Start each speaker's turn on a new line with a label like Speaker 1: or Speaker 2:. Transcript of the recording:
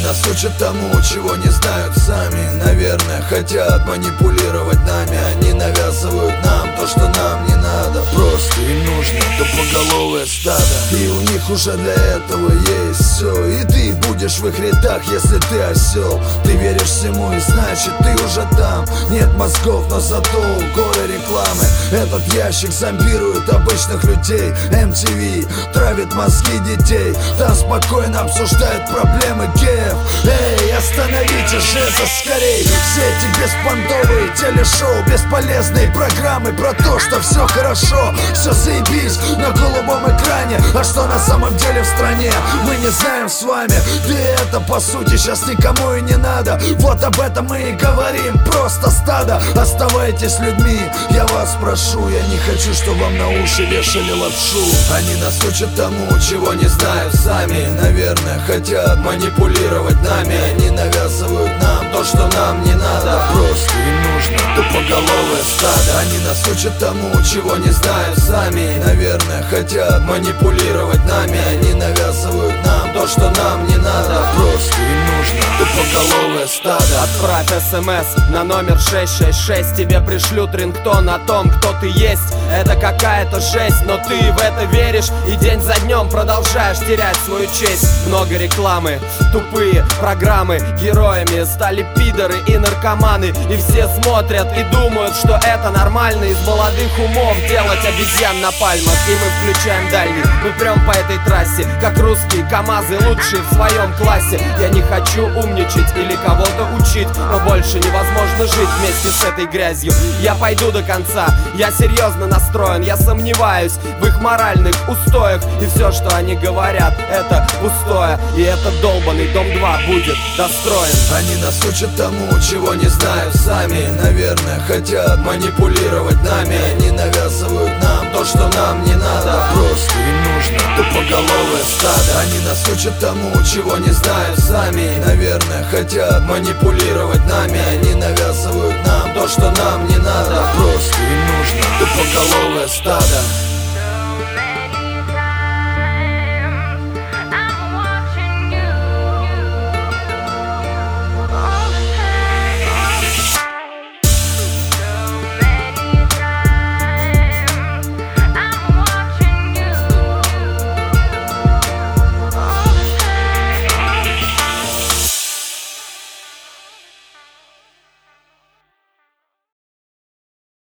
Speaker 1: нас учат тому, чего не знают сами. Наверное, хотят манипулировать нами. Они навязывают нам то, что нам не надо. Просто им нужно тупоголовое стадо, и у них уже для этого есть все. И ты будешь в их рядах, если ты осел. Ты веришь всему, и значит ты уже там. Нет мозгов, но зато горы рекламы. Этот ящик зомбирует обычных людей. MTV травит мозги детей. Там спокойно обсуждают проблемы геев. Эй, остановите же это скорей. Все эти беспонтовые телешоу, бесполезные программы про то, что все хорошо, все заебись на голубом экране. А что на самом деле в стране, мы не знаем с вами. Да и это по сути сейчас никому и не надо. Вот об этом мы и говорим, просто стадо. Оставайтесь людьми, я вас прошу. Я не хочу, чтобы вам на уши вешали лапшу. Они нас учат тому, чего не знают сами. Наверное, хотят манипулировать нами. Они навязывают нам то, что нам не надо. Просто им нужно тупоголовое стадо. Они нас учат тому, чего не знают сами. Наверное, хотят манипулировать нами. Они навязывают нам то, что нам не надо. Просто им нужно тупоголовое стадо.
Speaker 2: Отправь СМС на номер 666. Тебе пришлют рингтон о том, кто ты есть. Это какая-то жесть, но ты в это веришь. И день за днем продолжаешь терять свою честь. Много рекламы, тупые программы. Героями стали пидоры и наркоманы. И все смотрят и думают, что это нормально. Из молодых умов делать обезьян на пальмах. И мы включаем дальний, мы прям по этой трассе. Как русские КамАЗы, лучшие в своем классе. Я не хочу умничать или кого-то учить, но больше невозможно жить вместе с этой грязью. Я пойду до конца, я серьезно настроен. Я сомневаюсь в их моральных устоях. И все, что они говорят, это пустое. И этот долбанный дом 2 будет достроен.
Speaker 1: Они нас учат тому, чего не знают сами. Наверное, хотят манипулировать нами. Они навязывают нам то, что нам не надо. Просто им нужно тупоголовое стадо. Они нас учат тому, чего не знают сами. Наверное, хотят манипулировать нами. Они навязывают нам то, что нам не надо. Просто им нужно тупоголовое стадо.